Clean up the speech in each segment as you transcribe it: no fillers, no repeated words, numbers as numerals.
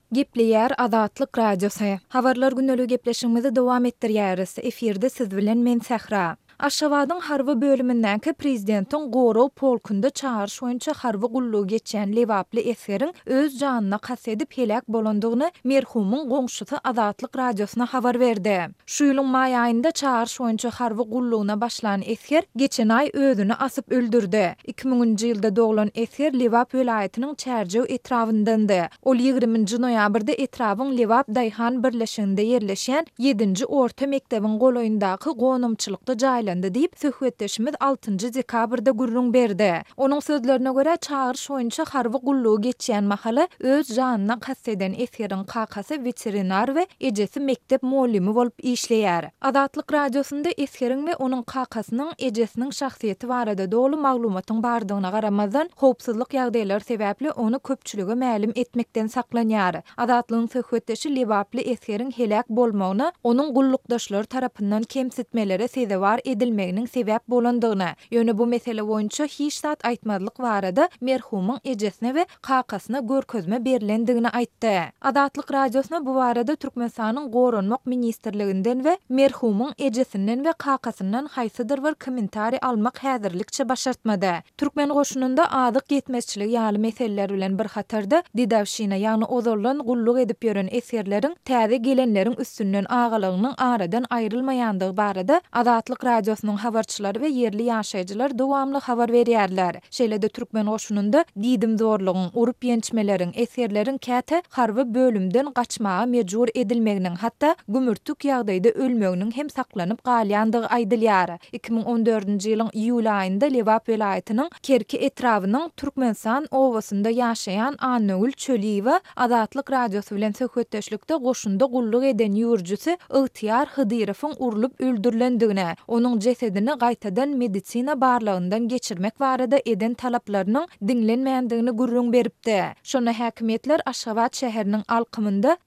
Gepleýär Azatlyk Radiosu. Habarlar günnälik gepleşigimizi dowam etdirýäris. Eferde siz bilen men Sähra. Aşgabatyň harby bölümindäki prezidentiň Gorow polkunda çağırş boýunça harby gullugy geçen lewaply esgeriň öz janyna kasy edip helak bolandygyny merhumyň goňşusy Azatlyk Radiosuna habar berdi. Şu ýylyň maý aýynda çağırş boýunça harby gullugyna başlan esger geçen aý özüni asyp öldürdi. 2000-nji ýylda doglan esger Lewap welaýatynyň Çärjew etrafyndandy. Ol 20-nji noýabrda etrawyň Lewap Daýhan birleşiginde ýerleşen 7-nji orta mekdebiň golaýyndaky gonumçylykda jaýlandy diýip söhbetdeşimiz 6-njy dekabrda gurrun berdi. Onuň sözlerine görä çağırş boýunça harby gullugy geçýän mahala öz janyna kasy eden esgeriň kakasy veterinar we ejesi mektep muallimi bolup işleýär. Azatlyk Radiosunda esgeriň we onuň kakasynyň ejesiniň şahsiýeti barada dogly maglumatyň bardygyna garamazdan howpsuzlyk ýagdaýlary sebäpli onu köpçülige mälim etmekden saklanýar. Azatlygyň söhbetdeşi Lewaply esgeriň helak bolmagyna onuň gullukdaşlary tarapyndan kemsitmelere sezebar edilmeginiň sebäp bolandygyna, ýöne bu mesele boýunça hiç zat aýtmadlyk barada merhumyň ejesine we kakasyna görkezme berilendigini aýtdy. Azatlyk Radiosuna bu barada Türkmenistanyň Goranmak ministrliginden we merhumyň ejesinden we kakasyndan haýsydyr bir kommentari almak häzirlikçe başartmady. Türkmen goşununda adyk yetmezçiligi ýaly meseleler bilen bir hatarda didawşyna ýagny ozorlan gulluk edip ýören esgerleriň täze gelenleriň üstünden agalygynyň aradan aýrylmaýandygy barada Azatlyk Radiosynyň habarçylary we yerli ýaşaýjylar dowamly habar berýärler. Şeýlede Türkmen goşununda didim zorlugyň, urup ýençmeleriň, esgerleriň käte harby bölümden gaçmaga mejbur edilmeginiň, hatda gümürtük ýagdaýda ölmeginiň hem saklanyp galýandygy aýdylýar. 2014-nji ýylyň iýul aýynda Lewap welaýatynyň Kerki etrawynyň Türkmenistan owasynda ýaşaýan Anögül Çöliýewa Azatlyk Radiosu bilen söhbetdeşlikde goşunda gulluk eden ýurjusy Ygtyýar Hydyrowyň urulup öldürilendigine, onuň jesedini gaýtadan medisina barlygyndan geçirmek barada eden talaplarynyň dinlenmeýändigini gurrun beripdi. Şonu häkimetler Aşgabat şäheriniň alkymynda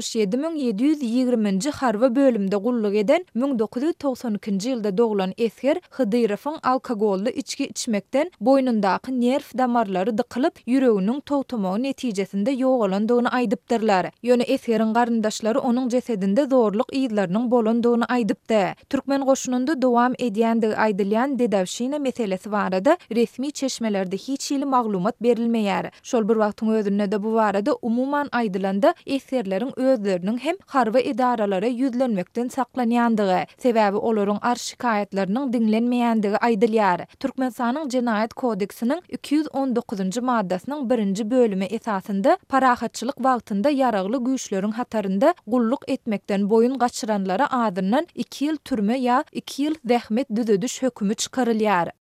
67720-nji harby bölümde gulluk eden 1992-nji ýylda doglan esger Hydyrowyň alkogolly içki içmekden boýnundaky nerv damarlary dykylyp ýüreginiň togtamagy netijesinde ýogalandygyny aýdypdyrlar. Ýöne esgeriň garyndaşlary onuň jesedinde zorluk ýyllarynyň bolandygyny aýdypdy. Türkmen goşununda dowam edýändigi aýdylýan dedawşyna meselesi barada resmi çeşmelerde hiç ýyly maglumat berilmeýär. Şol bir wagtyň özünde de bu barada umuman aýdylanda esgerleriň özleriniň hem harby edaralara ýüzlenmekden saklanýandygy, sebäbi olaryň arşikaýatlarynyň dinlenmeýändigi aýdylýar. Türkmenistanyň Jenaýat kodeksiniň 219-njy maddasynyň 1-nji bölümi esasında parahatçylyk wagtynda ýaragly güýçleriň hatarynda gulluk etmekden boyun gaçyranlara adyndan 2 ýyl türme ýa 2 ýyl zähmet düzediş hökümü çykarylýar.